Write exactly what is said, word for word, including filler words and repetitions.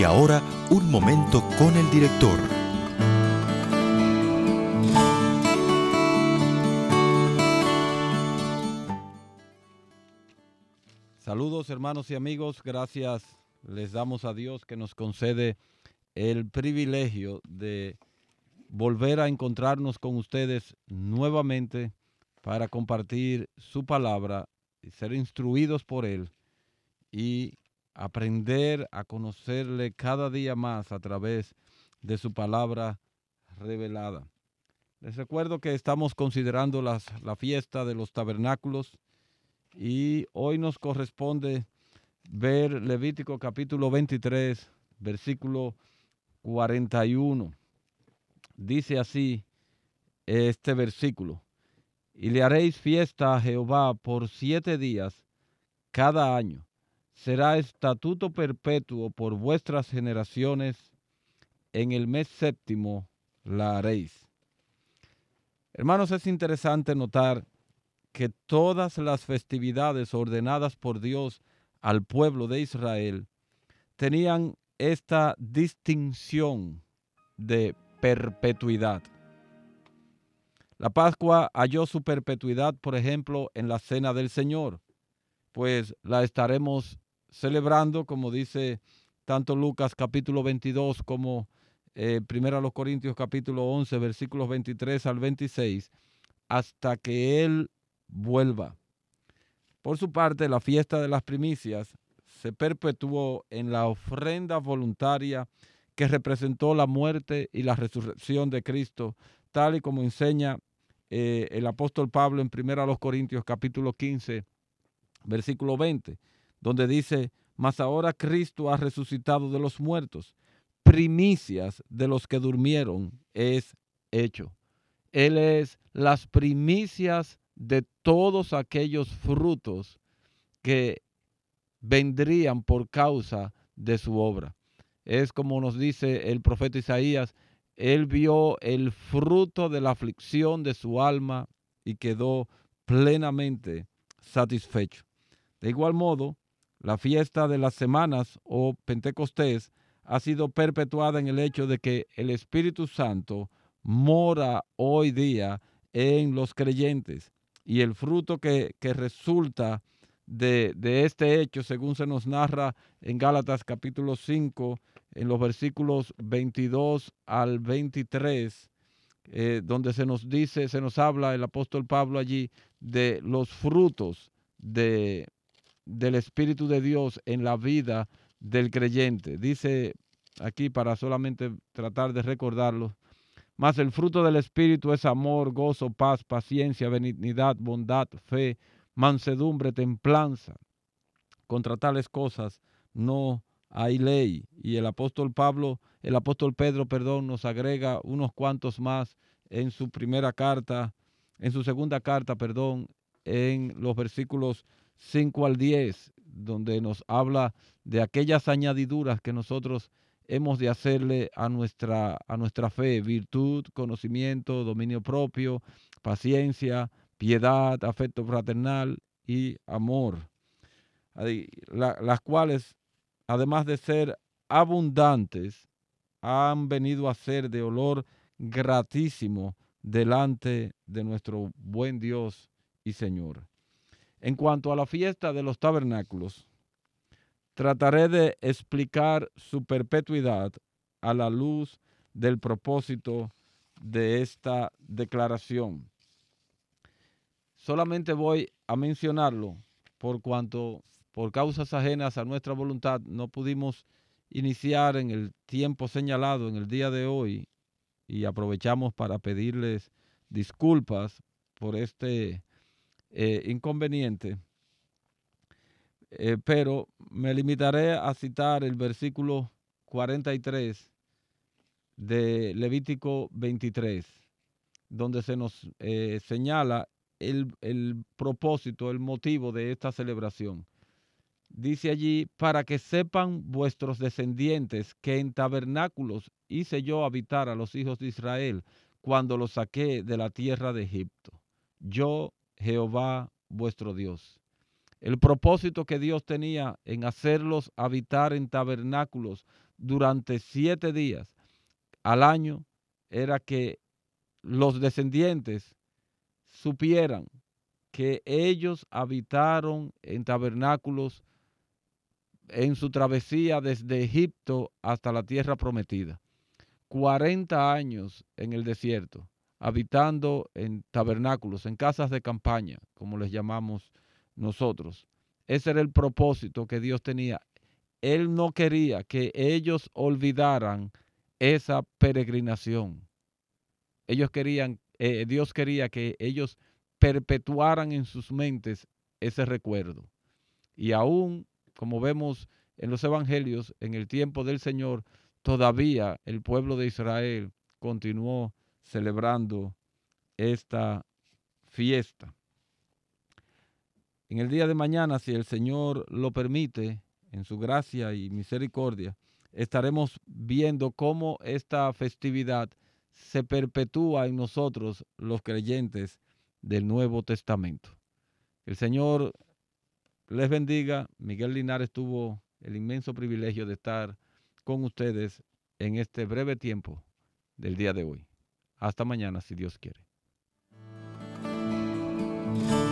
Y ahora, un momento con el director. Saludos hermanos y amigos, gracias les damos a Dios que nos concede el privilegio de volver a encontrarnos con ustedes nuevamente para compartir su palabra y ser instruidos por Él y aprender a conocerle cada día más a través de su palabra revelada. Les recuerdo que estamos considerando las, la fiesta de los tabernáculos y hoy nos corresponde ver Levítico capítulo veintitrés, versículo cuarenta y uno. Dice así este versículo: y le haréis fiesta a Jehová por siete días cada año. Será estatuto perpetuo por vuestras generaciones. En el mes séptimo la haréis. Hermanos, es interesante notar que todas las festividades ordenadas por Dios al pueblo de Israel tenían esta distinción de perpetuidad. La Pascua halló su perpetuidad, por ejemplo, en la Cena del Señor, pues la estaremos celebrando, como dice tanto Lucas capítulo veintidós como eh, Primera los Corintios capítulo once, versículos veintitrés al veintiséis, hasta que Él vuelva. Por su parte, la fiesta de las primicias se perpetuó en la ofrenda voluntaria que representó la muerte y la resurrección de Cristo, tal y como enseña eh, el apóstol Pablo en Primera los Corintios capítulo quince, versículo veinte, donde dice: mas ahora Cristo ha resucitado de los muertos, primicias de los que durmieron es hecho. Él es las primicias de todos aquellos frutos que vendrían por causa de su obra. Es como nos dice el profeta Isaías: él vio el fruto de la aflicción de su alma y quedó plenamente satisfecho. De igual modo, la fiesta de las semanas o Pentecostés ha sido perpetuada en el hecho de que el Espíritu Santo mora hoy día en los creyentes, y el fruto que, que resulta de, de este hecho, según se nos narra en Gálatas capítulo cinco, en los versículos veintidós al veintitrés, eh, donde se nos dice, se nos habla el apóstol Pablo allí de los frutos de, del Espíritu de Dios en la vida del creyente. Dice aquí, para solamente tratar de recordarlo: mas el fruto del Espíritu es amor, gozo, paz, paciencia, benignidad, bondad, fe, mansedumbre, templanza. Contra tales cosas no hay ley. Y el apóstol Pablo, el apóstol Pedro, perdón, nos agrega unos cuantos más en su primera carta, en su segunda carta, perdón, en los versículos cinco al diez, donde nos habla de aquellas añadiduras que nosotros hemos de hacerle a nuestra, a nuestra fe: virtud, conocimiento, dominio propio, paciencia, piedad, afecto fraternal y amor. La, las cuales, además de ser abundantes, han venido a ser de olor gratísimo delante de nuestro buen Dios y Señor. En cuanto a la fiesta de los tabernáculos, trataré de explicar su perpetuidad a la luz del propósito de esta declaración. Solamente voy a mencionarlo por cuanto, por causas ajenas a nuestra voluntad, no pudimos iniciar en el tiempo señalado en el día de hoy, y aprovechamos para pedirles disculpas por este eh, inconveniente. Eh, pero me limitaré a citar el versículo cuarenta y tres de Levítico veintitrés, donde se nos eh, señala el, el propósito, el motivo de esta celebración. Dice allí: para que sepan vuestros descendientes que en tabernáculos hice yo habitar a los hijos de Israel cuando los saqué de la tierra de Egipto. Yo, Jehová, vuestro Dios. El propósito que Dios tenía en hacerlos habitar en tabernáculos durante siete días al año era que los descendientes supieran que ellos habitaron en tabernáculos en su travesía desde Egipto hasta la tierra prometida. cuarenta años en el desierto, habitando en tabernáculos, en casas de campaña, como les llamamos nosotros. Ese era el propósito que Dios tenía. Él no quería que ellos olvidaran esa peregrinación. Ellos querían, eh, Dios quería que ellos perpetuaran en sus mentes ese recuerdo. Y aún, como vemos en los evangelios, en el tiempo del Señor, todavía el pueblo de Israel continuó celebrando esta fiesta. En el día de mañana, si el Señor lo permite, en su gracia y misericordia, estaremos viendo cómo esta festividad se perpetúa en nosotros, los creyentes del Nuevo Testamento. El Señor les bendiga. Miguel Linares tuvo el inmenso privilegio de estar con ustedes en este breve tiempo del día de hoy. Hasta mañana, si Dios quiere.